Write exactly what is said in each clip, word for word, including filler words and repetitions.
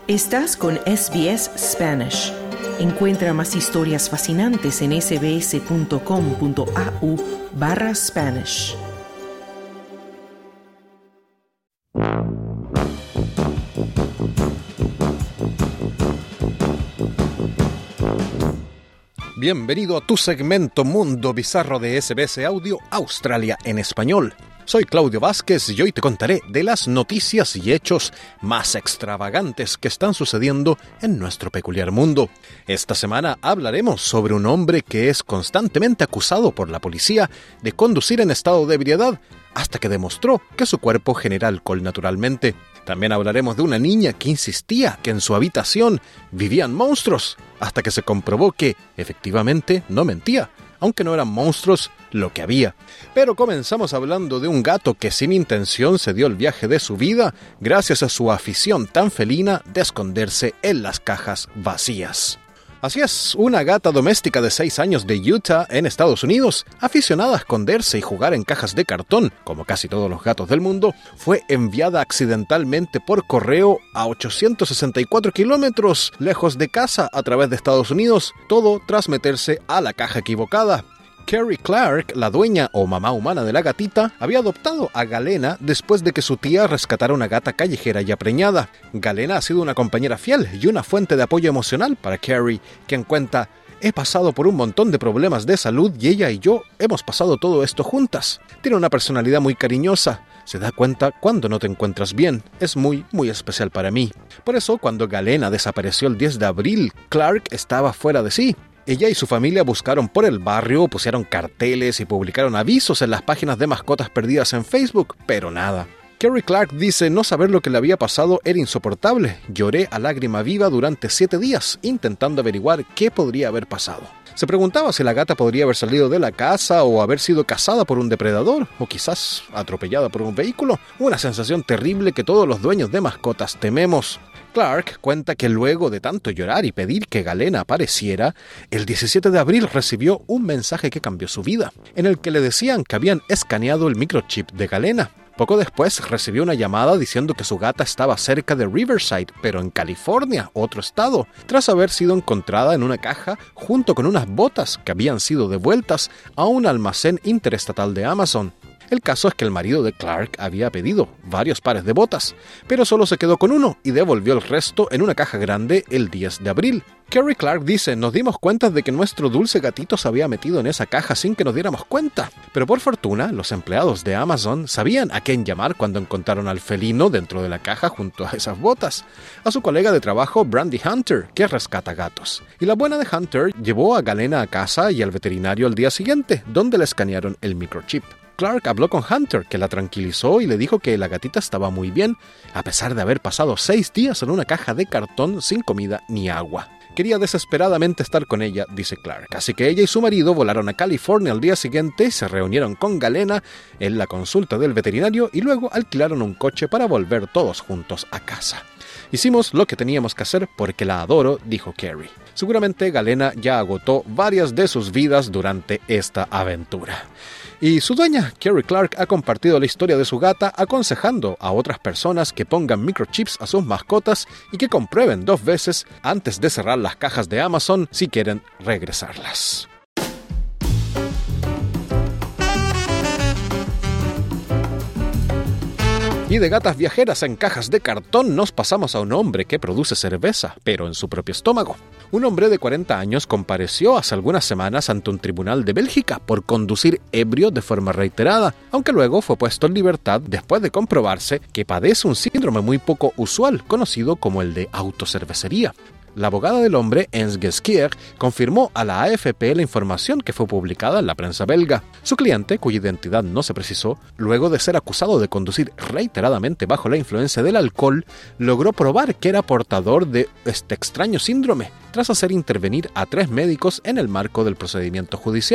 Estás con S B S Spanish. Encuentra más historias fascinantes en sbs.com.au barra Spanish. Bienvenido a tu segmento Mundo Bizarro de S B S Audio Australia en español. Soy Claudio Vázquez y hoy te contaré de las noticias y hechos más extravagantes que están sucediendo en nuestro peculiar mundo. Esta semana hablaremos sobre un hombre que es constantemente acusado por la policía de conducir en estado de ebriedad hasta que demostró que su cuerpo genera alcohol naturalmente. También hablaremos de una niña que insistía que en su habitación vivían monstruos, hasta que se comprobó que, efectivamente, no mentía, aunque no eran monstruos lo que había. Pero comenzamos hablando de un gato que sin intención se dio el viaje de su vida gracias a su afición tan felina de esconderse en las cajas vacías. Así es, una gata doméstica de seis años de Utah, en Estados Unidos, aficionada a esconderse y jugar en cajas de cartón, como casi todos los gatos del mundo, fue enviada accidentalmente por correo a ochocientos sesenta y cuatro kilómetros lejos de casa a través de Estados Unidos, todo tras meterse a la caja equivocada. Carrie Clark, la dueña o mamá humana de la gatita, había adoptado a Galena después de que su tía rescatara una gata callejera ya preñada. Galena ha sido una compañera fiel y una fuente de apoyo emocional para Carrie, quien cuenta: he pasado por un montón de problemas de salud y ella y yo hemos pasado todo esto juntas. Tiene una personalidad muy cariñosa. Se da cuenta cuando no te encuentras bien. Es muy, muy especial para mí. Por eso, cuando Galena desapareció el diez de abril, Clark estaba fuera de sí. Ella y su familia buscaron por el barrio, pusieron carteles y publicaron avisos en las páginas de mascotas perdidas en Facebook, pero nada. Carrie Clark dice no saber lo que le había pasado era insoportable. Lloré a lágrima viva durante siete días, intentando averiguar qué podría haber pasado. Se preguntaba si la gata podría haber salido de la casa o haber sido cazada por un depredador, o quizás atropellada por un vehículo. Una sensación terrible que todos los dueños de mascotas tememos. Clark cuenta que luego de tanto llorar y pedir que Galena apareciera, el diecisiete de abril recibió un mensaje que cambió su vida, en el que le decían que habían escaneado el microchip de Galena. Poco después recibió una llamada diciendo que su gata estaba cerca de Riverside, pero en California, otro estado, tras haber sido encontrada en una caja junto con unas botas que habían sido devueltas a un almacén interestatal de Amazon. El caso es que el marido de Clark había pedido varios pares de botas, pero solo se quedó con uno y devolvió el resto en una caja grande el diez de abril. Carrie Clark dice: nos dimos cuenta de que nuestro dulce gatito se había metido en esa caja sin que nos diéramos cuenta. Pero por fortuna, los empleados de Amazon sabían a quién llamar cuando encontraron al felino dentro de la caja junto a esas botas. A su colega de trabajo, Brandy Hunter, que rescata gatos. Y la buena de Hunter llevó a Galena a casa y al veterinario al día siguiente, donde le escanearon el microchip. Clark habló con Hunter, que la tranquilizó y le dijo que la gatita estaba muy bien, a pesar de haber pasado seis días en una caja de cartón sin comida ni agua. Quería desesperadamente estar con ella, dice Clark, así que ella y su marido volaron a California al día siguiente y se reunieron con Galena en la consulta del veterinario y luego alquilaron un coche para volver todos juntos a casa. Hicimos lo que teníamos que hacer porque la adoro, dijo Carrie. Seguramente Galena ya agotó varias de sus vidas durante esta aventura. Y su dueña, Carrie Clark, ha compartido la historia de su gata aconsejando a otras personas que pongan microchips a sus mascotas y que comprueben dos veces antes de cerrar las cajas de Amazon si quieren regresarlas. Y de gatas viajeras en cajas de cartón nos pasamos a un hombre que produce cerveza, pero en su propio estómago. Un hombre de cuarenta años compareció hace algunas semanas ante un tribunal de Bélgica por conducir ebrio de forma reiterada, aunque luego fue puesto en libertad después de comprobarse que padece un síndrome muy poco usual, conocido como el de autocervecería. La abogada del hombre, Ensge Skier, confirmó a la A F P la información que fue publicada en la prensa belga. Su cliente, cuya identidad no se precisó, luego de ser acusado de conducir reiteradamente bajo la influencia del alcohol, logró probar que era portador de este extraño síndrome, tras hacer intervenir a tres médicos en el marco del procedimiento judicial.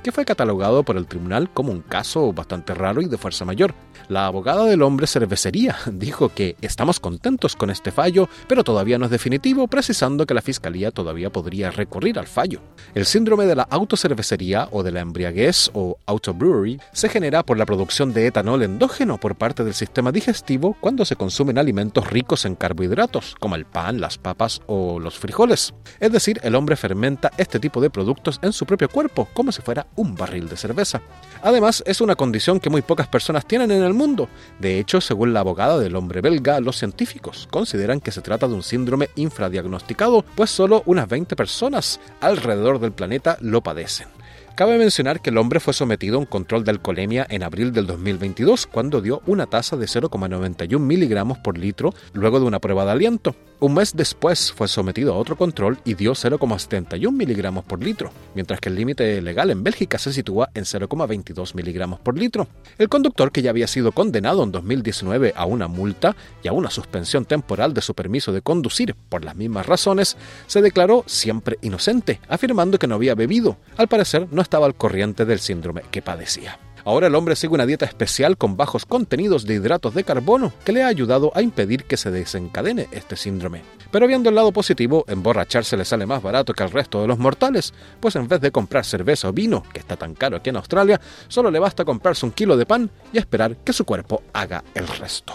que fue catalogado por el tribunal como un caso bastante raro y de fuerza mayor. La abogada del hombre cervecería dijo que estamos contentos con este fallo, pero todavía no es definitivo, precisando que la fiscalía todavía podría recurrir al fallo. El síndrome de la autocervecería o de la embriaguez o autobrewery se genera por la producción de etanol endógeno por parte del sistema digestivo cuando se consumen alimentos ricos en carbohidratos, como el pan, las papas o los frijoles. Es decir, el hombre fermenta este tipo de productos en su propio cuerpo, como si fuera un barril de cerveza. Además, es una condición que muy pocas personas tienen en el mundo. De hecho, según la abogada del hombre belga, los científicos consideran que se trata de un síndrome infradiagnosticado, pues solo unas veinte personas alrededor del planeta lo padecen. Cabe mencionar que el hombre fue sometido a un control de alcoholemia en abril del dos mil veintidós, cuando dio una tasa de cero coma noventa y uno miligramos por litro luego de una prueba de aliento. Un mes después fue sometido a otro control y dio cero coma setenta y uno miligramos por litro, mientras que el límite legal en Bélgica se sitúa en cero coma veintidós miligramos por litro. El conductor, que ya había sido condenado en dos mil diecinueve a una multa y a una suspensión temporal de su permiso de conducir por las mismas razones, se declaró siempre inocente, afirmando que no había bebido. Al parecer, no estaba al corriente del síndrome que padecía. Ahora el hombre sigue una dieta especial con bajos contenidos de hidratos de carbono que le ha ayudado a impedir que se desencadene este síndrome. Pero viendo el lado positivo, emborracharse le sale más barato que al resto de los mortales, pues en vez de comprar cerveza o vino, que está tan caro aquí en Australia, solo le basta comprarse un kilo de pan y esperar que su cuerpo haga el resto.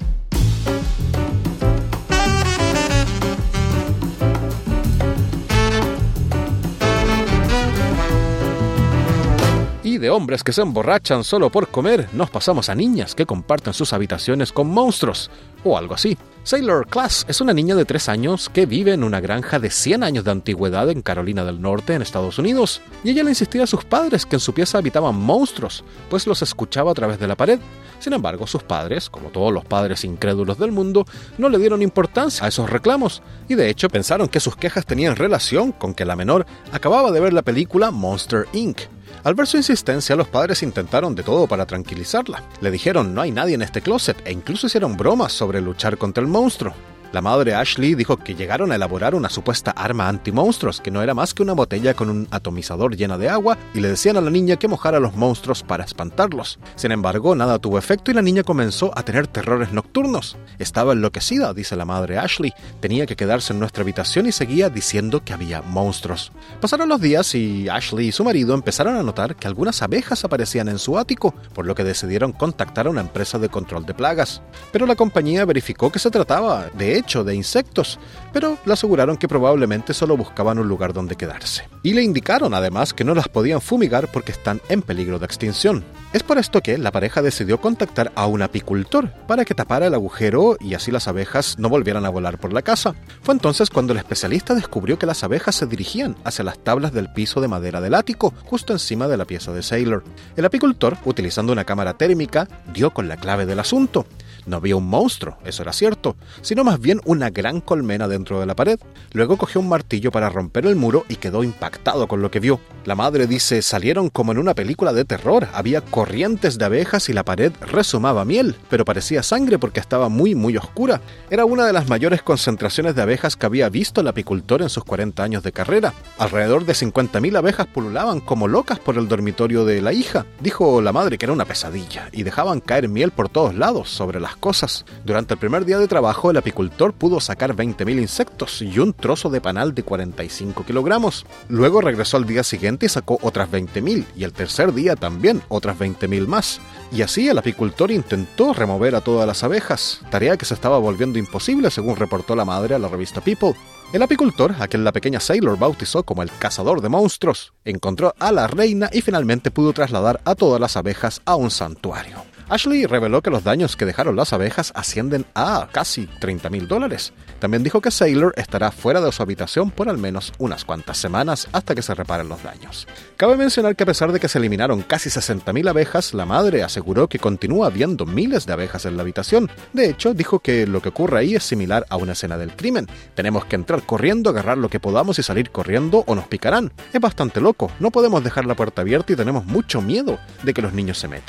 Y de hombres que se emborrachan solo por comer, nos pasamos a niñas que comparten sus habitaciones con monstruos, o algo así. Sailor Class es una niña de tres años que vive en una granja de cien años de antigüedad en Carolina del Norte, en Estados Unidos, y ella le insistía a sus padres que en su pieza habitaban monstruos, pues los escuchaba a través de la pared. Sin embargo, sus padres, como todos los padres incrédulos del mundo, no le dieron importancia a esos reclamos, y de hecho pensaron que sus quejas tenían relación con que la menor acababa de ver la película Monster incorporated. Al ver su insistencia, los padres intentaron de todo para tranquilizarla. Le dijeron no hay nadie en este closet e incluso hicieron bromas sobre luchar contra el monstruo. La madre Ashley dijo que llegaron a elaborar una supuesta arma anti-monstruos, que no era más que una botella con un atomizador llena de agua, y le decían a la niña que mojara a los monstruos para espantarlos. Sin embargo, nada tuvo efecto y la niña comenzó a tener terrores nocturnos. Estaba enloquecida, dice la madre Ashley. Tenía que quedarse en nuestra habitación y seguía diciendo que había monstruos. Pasaron los días y Ashley y su marido empezaron a notar que algunas abejas aparecían en su ático, por lo que decidieron contactar a una empresa de control de plagas. Pero la compañía verificó que se trataba de hecho de insectos, pero le aseguraron que probablemente solo buscaban un lugar donde quedarse. Y le indicaron además que no las podían fumigar porque están en peligro de extinción. Es por esto que la pareja decidió contactar a un apicultor para que tapara el agujero y así las abejas no volvieran a volar por la casa. Fue entonces cuando el especialista descubrió que las abejas se dirigían hacia las tablas del piso de madera del ático, justo encima de la pieza de Sailor. El apicultor, utilizando una cámara térmica, dio con la clave del asunto. No había un monstruo, eso era cierto, sino más bien una gran colmena dentro de la pared. Luego cogió un martillo para romper el muro y quedó impactado con lo que vio. La madre dice, salieron como en una película de terror, había corrientes de abejas y la pared resumaba miel, pero parecía sangre porque estaba muy muy oscura. Era una de las mayores concentraciones de abejas que había visto el apicultor en sus cuarenta años de carrera. Alrededor de cincuenta mil abejas pululaban como locas por el dormitorio de la hija. Dijo la madre que era una pesadilla y dejaban caer miel por todos lados sobre las cosas. Durante el primer día de trabajo, el apicultor pudo sacar veinte mil insectos y un trozo de panal de cuarenta y cinco kilogramos. Luego regresó al día siguiente y sacó otras veinte mil, y el tercer día también otras veinte mil más. Y así el apicultor intentó remover a todas las abejas, tarea que se estaba volviendo imposible según reportó la madre a la revista People. El apicultor, a quien la pequeña Sailor bautizó como el cazador de monstruos, encontró a la reina y finalmente pudo trasladar a todas las abejas a un santuario. Ashley reveló que los daños que dejaron las abejas ascienden a casi treinta mil dólares. También dijo que Sailor estará fuera de su habitación por al menos unas cuantas semanas hasta que se reparen los daños. Cabe mencionar que a pesar de que se eliminaron casi sesenta mil abejas, la madre aseguró que continúa habiendo miles de abejas en la habitación. De hecho, dijo que lo que ocurre ahí es similar a una escena del crimen. Tenemos que entrar corriendo, agarrar lo que podamos y salir corriendo o nos picarán. Es bastante loco, no podemos dejar la puerta abierta y tenemos mucho miedo de que los niños se metan.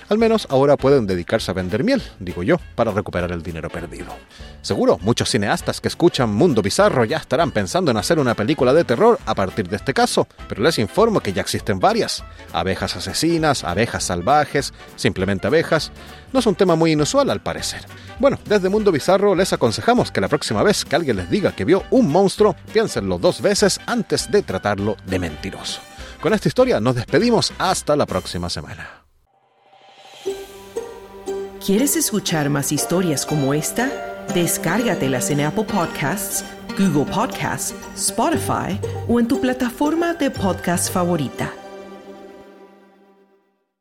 Al menos ahora pueden dedicarse a vender miel, digo yo, para recuperar el dinero perdido. Seguro, muchos cineastas que escuchan Mundo Bizarro ya estarán pensando en hacer una película de terror a partir de este caso, pero les informo que ya existen varias. Abejas asesinas, abejas salvajes, simplemente abejas. No es un tema muy inusual al parecer. Bueno, desde Mundo Bizarro les aconsejamos que la próxima vez que alguien les diga que vio un monstruo, piénsenlo dos veces antes de tratarlo de mentiroso. Con esta historia nos despedimos hasta la próxima semana. ¿Quieres escuchar más historias como esta? Descárgatelas en Apple Podcasts, Google Podcasts, Spotify o en tu plataforma de podcast favorita.